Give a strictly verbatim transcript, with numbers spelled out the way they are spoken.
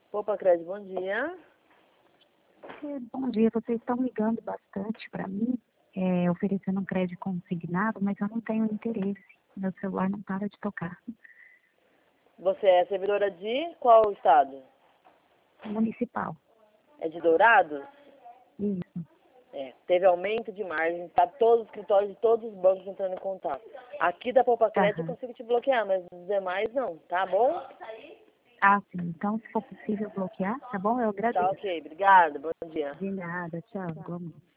Poupa Crédito, bom dia. É, bom dia, vocês estão ligando bastante para mim, é, oferecendo um crédito consignado, mas eu não tenho interesse. Meu celular não para de tocar. Você é servidora de qual estado? Municipal. É de Dourados? Isso. É, teve aumento de margem, tá? Todos os escritórios de todos os bancos entrando em contato. Aqui da Poupa Crédito eu Aham. consigo te bloquear, mas os demais não, tá bom? Ah, sim. Então, se for possível bloquear, tá bom? Eu Tá agradeço. ok, obrigada, bom dia. De nada. Tchau. Igualmente.